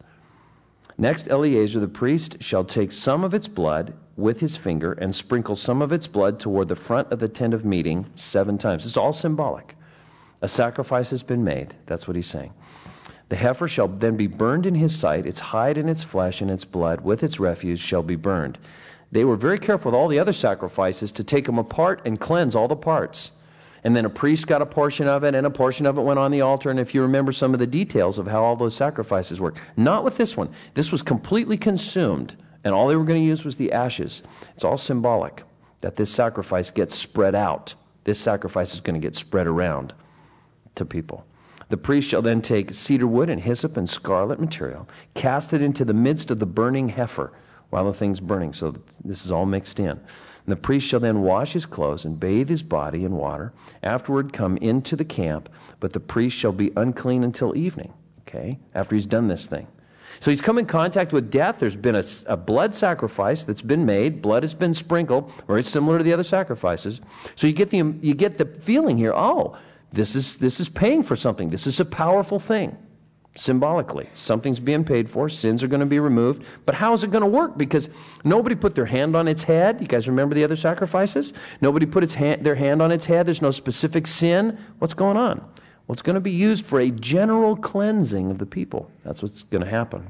Next, Eleazar the priest shall take some of its blood with his finger and sprinkle some of its blood toward the front of the tent of meeting seven times. It's all symbolic. A sacrifice has been made. That's what he's saying. The heifer shall then be burned in his sight. Its hide and its flesh and its blood with its refuse shall be burned. They were very careful with all the other sacrifices to take them apart and cleanse all the parts. And then a priest got a portion of it, and a portion of it went on the altar. And if you remember some of the details of how all those sacrifices worked. Not with this one. This was completely consumed, and all they were going to use was the ashes. It's all symbolic that this sacrifice gets spread out. This sacrifice is going to get spread around to people. The priest shall then take cedar wood and hyssop and scarlet material, cast it into the midst of the burning heifer while the thing's burning. So this is all mixed in. And the priest shall then wash his clothes and bathe his body in water. Afterward come into the camp, but the priest shall be unclean until evening. Okay? After he's done this thing. So he's come in contact with death. There's been a, a blood sacrifice that's been made. Blood has been sprinkled, very similar to the other sacrifices. So you get the you get the feeling here, oh, This is this is paying for something. This is a powerful thing, symbolically. Something's being paid for. Sins are going to be removed. But how is it going to work? Because nobody put their hand on its head. You guys remember the other sacrifices? Nobody put its hand, their hand on its head. There's no specific sin. What's going on? Well, it's going to be used for a general cleansing of the people. That's what's going to happen.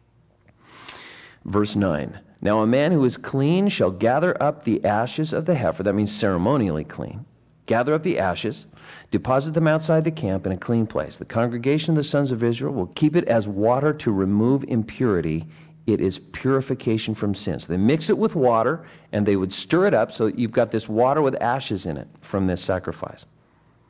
Verse nine. Now a man who is clean shall gather up the ashes of the heifer. That means ceremonially clean. Gather up the ashes, deposit them outside the camp in a clean place. The congregation of the sons of Israel will keep it as water to remove impurity. It is purification from sin. So they mix it with water, and they would stir it up so that you've got this water with ashes in it from this sacrifice.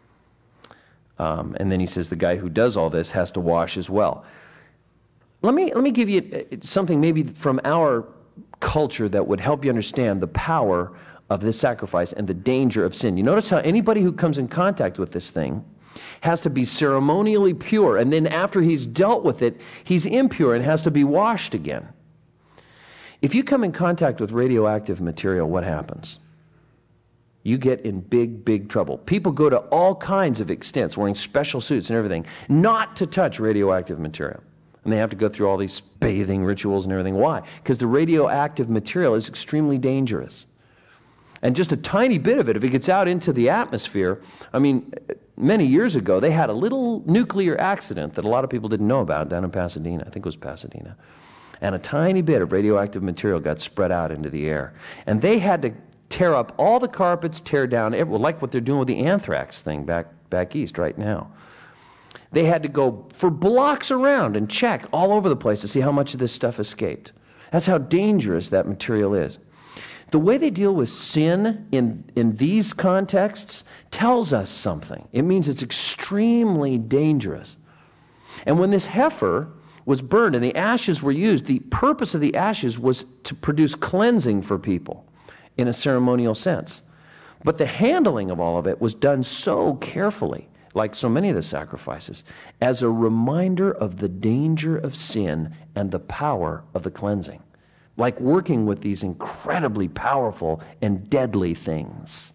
Um, and then he says the guy who does all this has to wash as well. Let me, let me give you something maybe from our culture that would help you understand the power of this sacrifice and the danger of sin. You notice how anybody who comes in contact with this thing has to be ceremonially pure, and then after he's dealt with it, he's impure and has to be washed again. If you come in contact with radioactive material, what happens? You get in big, big trouble. People go to all kinds of extents, wearing special suits and everything, not to touch radioactive material. And they have to go through all these bathing rituals and everything. Why? Because the radioactive material is extremely dangerous. And just a tiny bit of it, if it gets out into the atmosphere, I mean, many years ago, they had a little nuclear accident that a lot of people didn't know about down in Pasadena. I think it was Pasadena. And a tiny bit of radioactive material got spread out into the air. And they had to tear up all the carpets, tear down, every, like what they're doing with the anthrax thing back, back east right now. They had to go for blocks around and check all over the place to see how much of this stuff escaped. That's how dangerous that material is. The way they deal with sin in, in these contexts tells us something. It means it's extremely dangerous. And when this heifer was burned and the ashes were used, the purpose of the ashes was to produce cleansing for people in a ceremonial sense. But the handling of all of it was done so carefully, like so many of the sacrifices, as a reminder of the danger of sin and the power of the cleansing. Like working with these incredibly powerful and deadly things.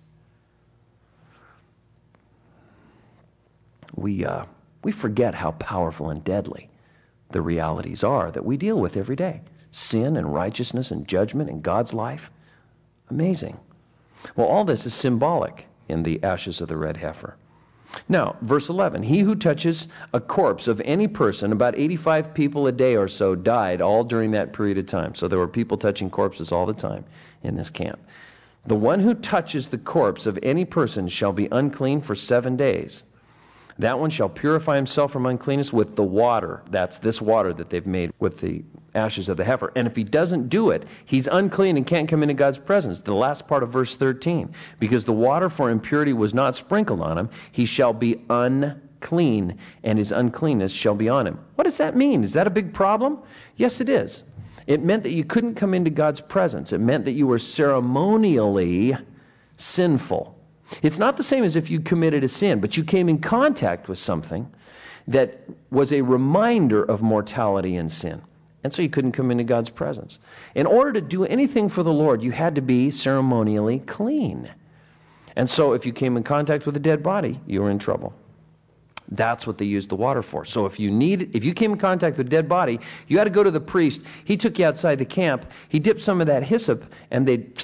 We, uh, we forget how powerful and deadly the realities are that we deal with every day. Sin and righteousness and judgment in God's life. Amazing. Well, all this is symbolic in the ashes of the red heifer. Now, verse eleven, he who touches a corpse of any person, about eighty-five people a day or so died all during that period of time. So there were people touching corpses all the time in this camp. The one who touches the corpse of any person shall be unclean for seven days. That one shall purify himself from uncleanness with the water. That's this water that they've made with the ashes of the heifer. And if he doesn't do it, he's unclean and can't come into God's presence. The last part of verse thirteen. Because the water for impurity was not sprinkled on him, he shall be unclean, and his uncleanness shall be on him. What does that mean? Is that a big problem? Yes, it is. It meant that you couldn't come into God's presence. It meant that you were ceremonially sinful. It's not the same as if you committed a sin, but you came in contact with something that was a reminder of mortality and sin. And so you couldn't come into God's presence. In order to do anything for the Lord, you had to be ceremonially clean. And so if you came in contact with a dead body, you were in trouble. That's what they used the water for. So if you need, if you came in contact with a dead body, you had to go to the priest. He took you outside the camp. He dipped some of that hyssop, and they'd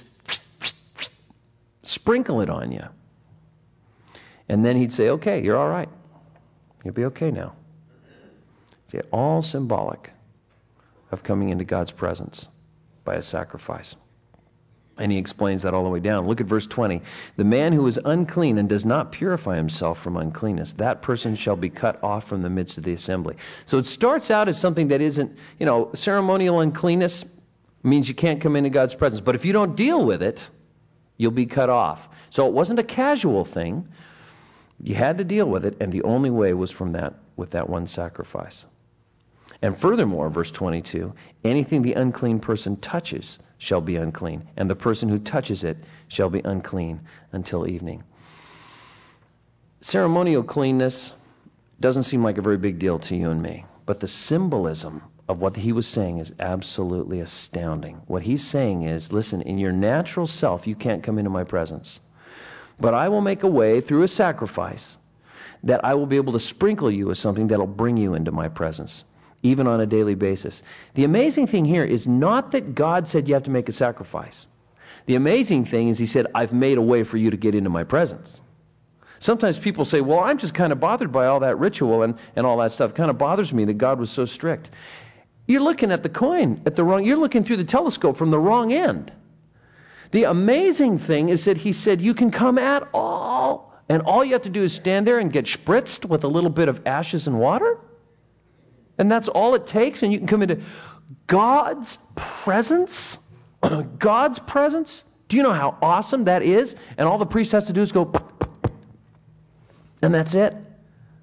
sprinkle it on you. And then he'd say, okay, you're all right. You'll be okay now. See, all symbolic of coming into God's presence by a sacrifice. And he explains that all the way down. Look at verse twenty. The man who is unclean and does not purify himself from uncleanness, that person shall be cut off from the midst of the assembly. So it starts out as something that isn't, you know, ceremonial uncleanness means you can't come into God's presence. But if you don't deal with it, you'll be cut off. So it wasn't a casual thing. You had to deal with it, and the only way was from that, with that one sacrifice. And furthermore, verse twenty-two, anything the unclean person touches shall be unclean, and the person who touches it shall be unclean until evening. Ceremonial cleanness doesn't seem like a very big deal to you and me, but the symbolism of what he was saying is absolutely astounding. What he's saying is, listen, in your natural self, you can't come into my presence. But I will make a way through a sacrifice that I will be able to sprinkle you with something that will bring you into my presence, even on a daily basis. The amazing thing here is not that God said you have to make a sacrifice. The amazing thing is he said, I've made a way for you to get into my presence. Sometimes people say, well, I'm just kind of bothered by all that ritual and, and all that stuff. It kind of bothers me that God was so strict. You're looking at the coin at the wrong, you're looking through the telescope from the wrong end. The amazing thing is that he said you can come at all, and all you have to do is stand there and get spritzed with a little bit of ashes and water. And that's all it takes, and you can come into God's presence. God's presence. Do you know how awesome that is? And all the priest has to do is go, and that's it.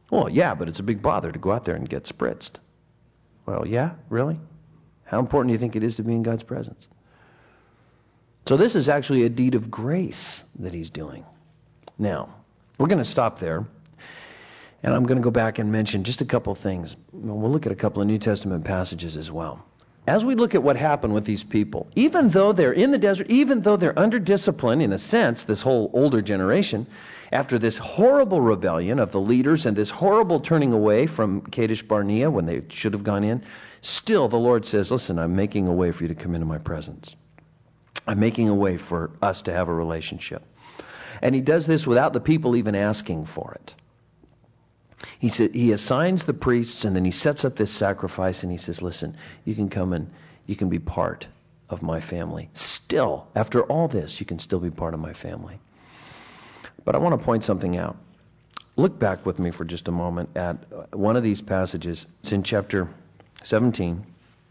Well, yeah, but it's a big bother to go out there and get spritzed. Well, yeah, really? How important do you think it is to be in God's presence? So this is actually a deed of grace that he's doing. Now, we're going to stop there, and I'm going to go back and mention just a couple things. We'll look at a couple of New Testament passages as well. As we look at what happened with these people, even though they're in the desert, even though they're under discipline, in a sense, this whole older generation, after this horrible rebellion of the leaders and this horrible turning away from Kadesh Barnea when they should have gone in, still the Lord says, listen, I'm making a way for you to come into my presence. I'm making a way for us to have a relationship. And he does this without the people even asking for it. He said he assigns the priests, and then he sets up this sacrifice, and he says, listen, you can come and you can be part of my family. Still, after all this, you can still be part of my family. But I want to point something out. Look back with me for just a moment at one of these passages. It's in chapter seventeen,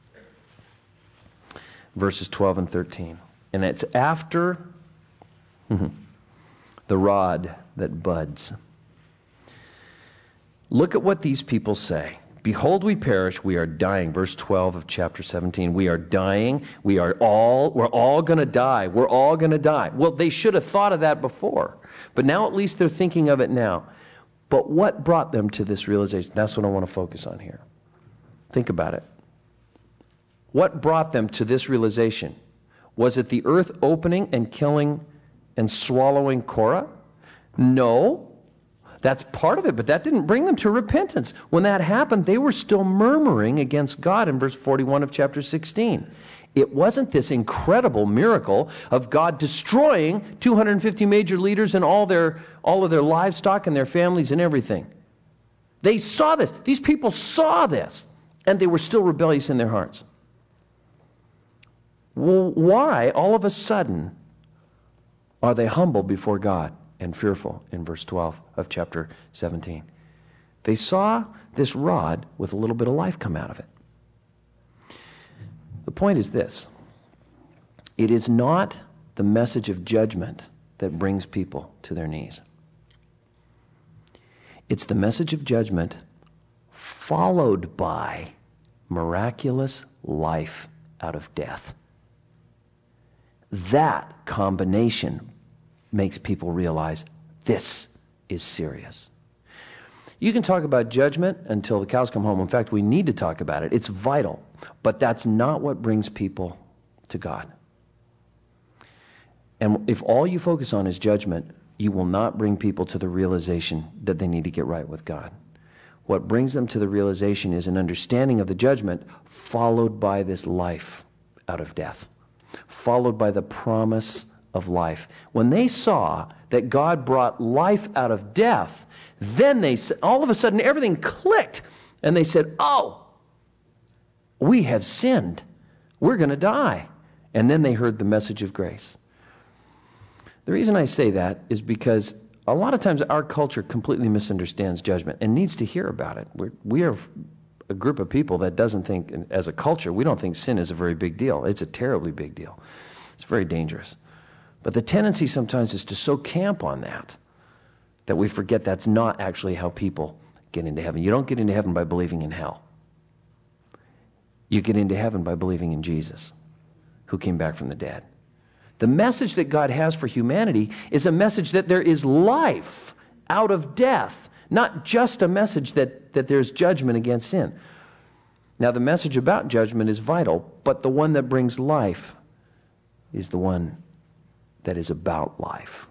verses twelve and thirteen. And it's after the rod that buds. Look at what these people say. Behold, we perish, we are dying. Verse twelve of chapter seventeen. We are dying. We are all, we're all going to die. We're all going to die. Well, they should have thought of that before. But now at least they're thinking of it now. But what brought them to this realization? That's what I want to focus on here. Think about it. What brought them to this realization? Was it the earth opening and killing and swallowing Korah? No. That's part of it, but that didn't bring them to repentance. When that happened, they were still murmuring against God in verse forty-one of chapter sixteen. It wasn't this incredible miracle of God destroying two hundred fifty major leaders and all their all of their livestock and their families and everything. They saw this. These people saw this, and they were still rebellious in their hearts. Well, why all of a sudden are they humble before God and fearful in verse twelve of chapter seventeen? They saw this rod with a little bit of life come out of it. The point is this. It is not the message of judgment that brings people to their knees. It's the message of judgment followed by miraculous life out of death. That combination makes people realize this is serious. You can talk about judgment until the cows come home. In fact, we need to talk about it. It's vital. But that's not what brings people to God. And if all you focus on is judgment, you will not bring people to the realization that they need to get right with God. What brings them to the realization is an understanding of the judgment followed by this life out of death, followed by the promise of life. When they saw that God brought life out of death, then they all of a sudden everything clicked, and they said, oh, we have sinned. We're going to die. And then they heard the message of grace. The reason I say that is because a lot of times our culture completely misunderstands judgment and needs to hear about it. We're, we are a group of people that doesn't think, as a culture, we don't think sin is a very big deal. It's a terribly big deal. It's very dangerous. But the tendency sometimes is to so camp on that that we forget that's not actually how people get into heaven. You don't get into heaven by believing in hell. You get into heaven by believing in Jesus, who came back from the dead. The message that God has for humanity is a message that there is life out of death, not just a message that, that there's judgment against sin. Now, the message about judgment is vital, but the one that brings life is the one that is about life.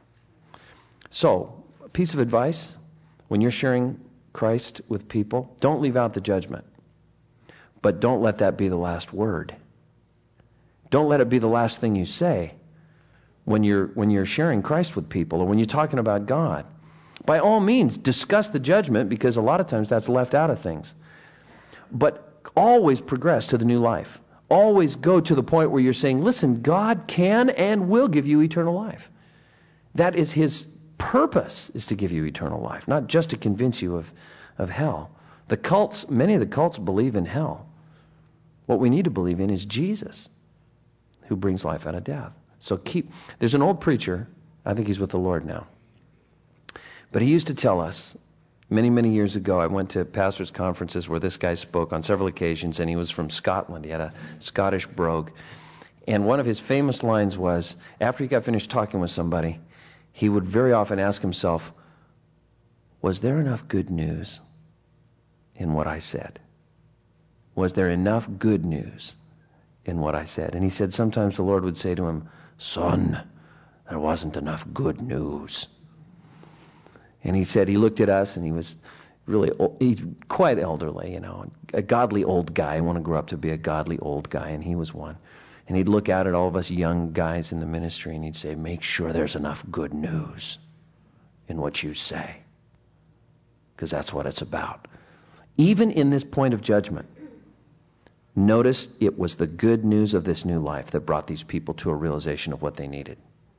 So, a piece of advice, when you're sharing Christ with people, don't leave out the judgment. But don't let that be the last word. Don't let it be the last thing you say when you're when you're sharing Christ with people or when you're talking about God. By all means, discuss the judgment, because a lot of times that's left out of things. But always progress to the new life. Always go to the point where you're saying, listen, God can and will give you eternal life. That is his purpose, is to give you eternal life, not just to convince you of, of hell. The cults, many of the cults believe in hell. What we need to believe in is Jesus, who brings life out of death. So keep, there's an old preacher, I think he's with the Lord now, but he used to tell us, Many, many years ago, I went to pastors' conferences where this guy spoke on several occasions, and he was from Scotland. He had a Scottish brogue. And one of his famous lines was, after he got finished talking with somebody, he would very often ask himself, was there enough good news in what I said? Was there enough good news in what I said? And he said sometimes the Lord would say to him, son, there wasn't enough good news. And he said, he looked at us, and he was really, old, he's quite elderly, you know, a godly old guy. I want to grow up to be a godly old guy, and he was one. And he'd look out at all of us young guys in the ministry, and he'd say, make sure there's enough good news in what you say, because that's what it's about. Even in this point of judgment, notice it was the good news of this new life that brought these people to a realization of what they needed.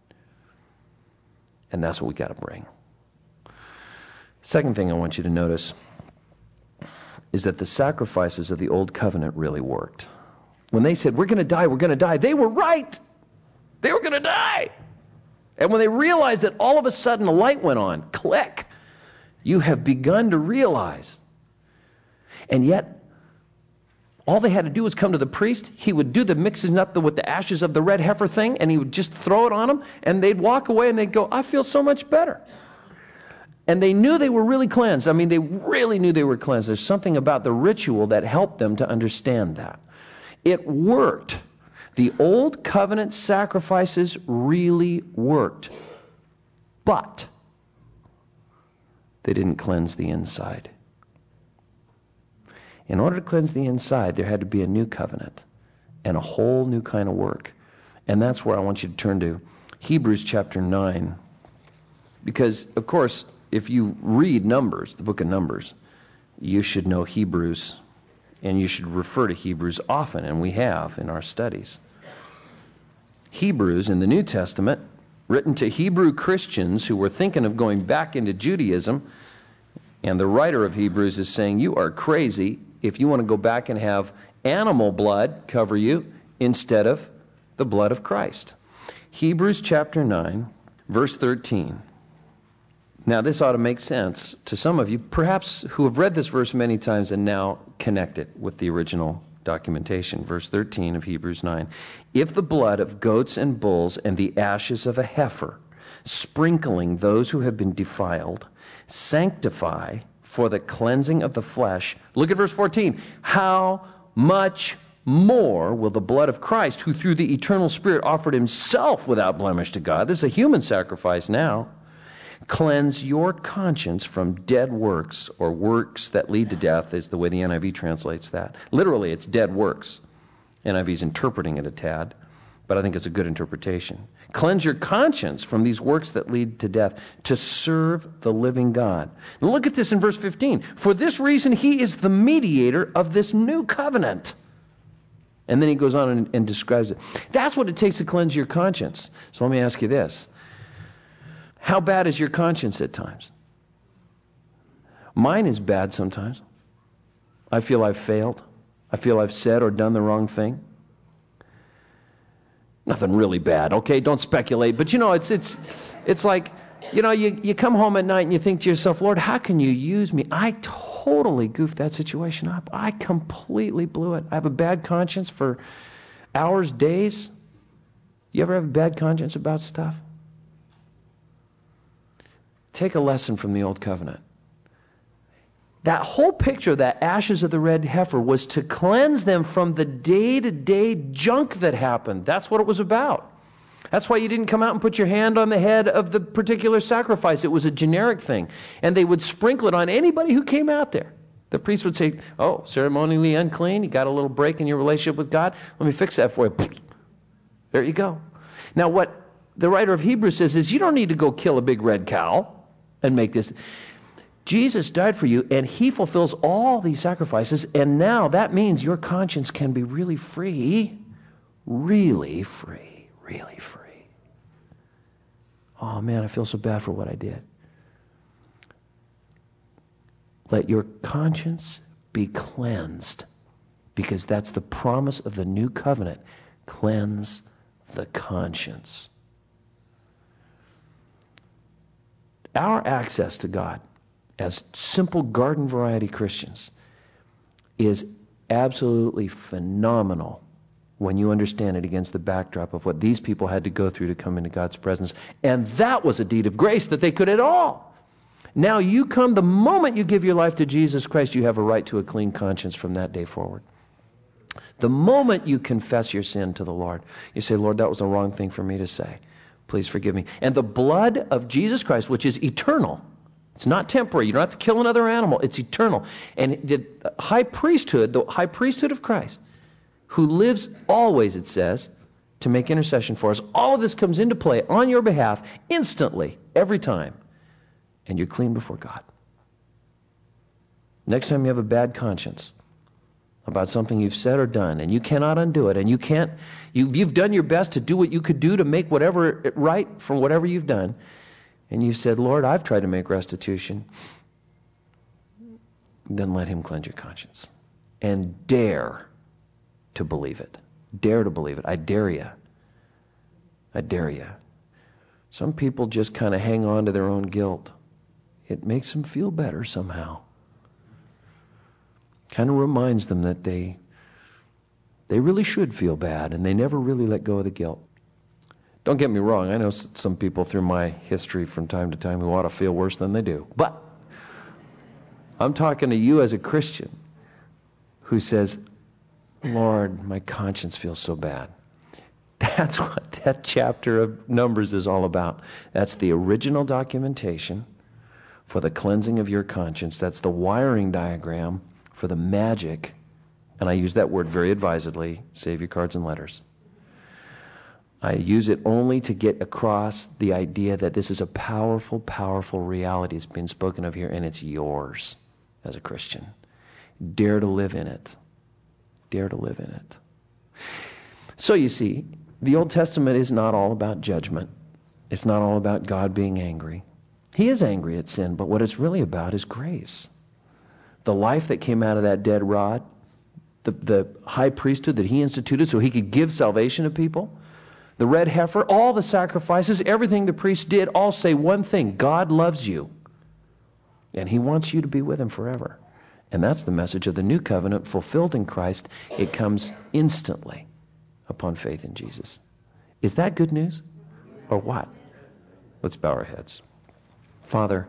And that's what we got to bring. Second thing I want you to notice is that the sacrifices of the old covenant really worked. When they said, we're going to die, we're going to die, they were right. They were going to die. And when they realized that, all of a sudden a light went on. Click. You have begun to realize. And yet, all they had to do was come to the priest. He would do the mixing up the, with the ashes of the red heifer thing, and he would just throw it on them, and they'd walk away and they'd go, I feel so much better. And they knew they were really cleansed. I mean, they really knew they were cleansed. There's something about the ritual that helped them to understand that. It worked. The old covenant sacrifices really worked. But they didn't cleanse the inside. In order to cleanse the inside, there had to be a new covenant and a whole new kind of work. And that's where I want you to turn to Hebrews chapter nine. Because, of course, if you read Numbers, the book of Numbers, you should know Hebrews, and you should refer to Hebrews often, and we have in our studies. Hebrews in the New Testament, written to Hebrew Christians who were thinking of going back into Judaism, and the writer of Hebrews is saying, you are crazy if you want to go back and have animal blood cover you instead of the blood of Christ. Hebrews chapter nine, verse thirteen. Now, this ought to make sense to some of you, perhaps who have read this verse many times and now connect it with the original documentation. Verse thirteen of Hebrews nine. If the blood of goats and bulls and the ashes of a heifer, sprinkling those who have been defiled, sanctify for the cleansing of the flesh. Look at verse fourteen. How much more will the blood of Christ, who through the eternal Spirit offered himself without blemish to God, this is a human sacrifice now, cleanse your conscience from dead works, or works that lead to death is the way the N I V translates that. Literally, it's dead works. N I V's interpreting it a tad, but I think it's a good interpretation. Cleanse your conscience from these works that lead to death, to serve the living God. And look at this in verse fifteen. For this reason, he is the mediator of this new covenant. And then he goes on and, and describes it. That's what it takes to cleanse your conscience. So let me ask you this. How bad is your conscience at times? Mine is bad sometimes. I feel I've failed. I feel I've said or done the wrong thing. Nothing really bad, okay? Don't speculate. But you know, it's it's it's like, you know, you, you come home at night and you think to yourself, Lord, how can you use me? I totally goofed that situation up. I completely blew it. I have a bad conscience for hours, days. You ever have a bad conscience about stuff? Take a lesson from the Old Covenant. That whole picture of that ashes of the red heifer was to cleanse them from the day-to-day junk that happened. That's what it was about. That's why you didn't come out and put your hand on the head of the particular sacrifice. It was a generic thing. And they would sprinkle it on anybody who came out there. The priest would say, oh, ceremonially unclean, you got a little break in your relationship with God, let me fix that for you. There you go. Now what the writer of Hebrews says is you don't need to go kill a big red cow and make this. Jesus died for you, and he fulfills all these sacrifices, and now that means your conscience can be really free, really free, really free. Oh man, I feel so bad for what I did. Let your conscience be cleansed, because that's the promise of the new covenant. Cleanse the conscience. Our access to God as simple garden variety Christians is absolutely phenomenal when you understand it against the backdrop of what these people had to go through to come into God's presence. And that was a deed of grace that they could at all. Now you come, the moment you give your life to Jesus Christ, you have a right to a clean conscience from that day forward. The moment you confess your sin to the Lord, you say, Lord, that was a wrong thing for me to say. Please forgive me. And the blood of Jesus Christ, which is eternal, it's not temporary. You don't have to kill another animal. It's eternal. And the high priesthood, the high priesthood of Christ, who lives always, it says, to make intercession for us, all of this comes into play on your behalf instantly, every time. And you're clean before God. Next time you have a bad conscience about something you've said or done, and you cannot undo it, and you can't, you, you've done your best to do what you could do to make whatever right from whatever you've done, and you said, Lord, I've tried to make restitution, then let him cleanse your conscience. And dare to believe it. Dare to believe it. I dare you. I dare you. Some people just kind of hang on to their own guilt. It makes them feel better somehow. Kind of reminds them that they they really should feel bad, and they never really let go of the guilt. Don't get me wrong, I know some people through my history from time to time who ought to feel worse than they do. But I'm talking to you as a Christian who says, Lord, my conscience feels so bad. That's what that chapter of Numbers is all about. That's the original documentation for the cleansing of your conscience. That's the wiring diagram for the magic, and I use that word very advisedly, save your cards and letters. I use it only to get across the idea that this is a powerful, powerful reality that's being spoken of here, and it's yours as a Christian. Dare to live in it. Dare to live in it. So you see, the Old Testament is not all about judgment. It's not all about God being angry. He is angry at sin, but what it's really about is grace. The life that came out of that dead rod, the, the high priesthood that he instituted so he could give salvation to people, the red heifer, all the sacrifices, everything the priest did, all say one thing: God loves you. And he wants you to be with him forever. And that's the message of the new covenant fulfilled in Christ. It comes instantly upon faith in Jesus. Is that good news? Or what? Let's bow our heads. Father,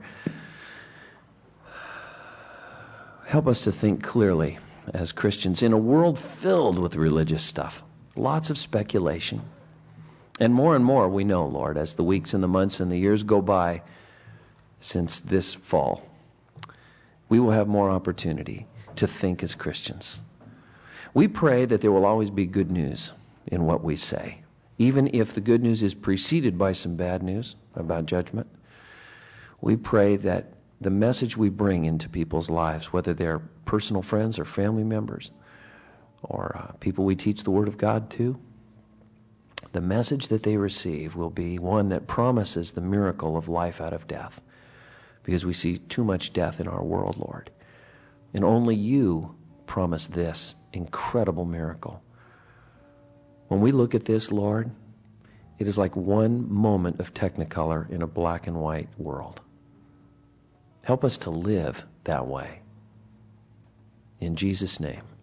help us to think clearly as Christians in a world filled with religious stuff. Lots of speculation. And more and more we know, Lord, as the weeks and the months and the years go by since this fall, we will have more opportunity to think as Christians. We pray that there will always be good news in what we say, even if the good news is preceded by some bad news about judgment. We pray that the message we bring into people's lives, whether they're personal friends or family members or uh, people we teach the Word of God to, the message that they receive will be one that promises the miracle of life out of death, because we see too much death in our world, Lord. And only you promise this incredible miracle. When we look at this, Lord, it is like one moment of Technicolor in a black and white world. Help us to live that way. In Jesus' name.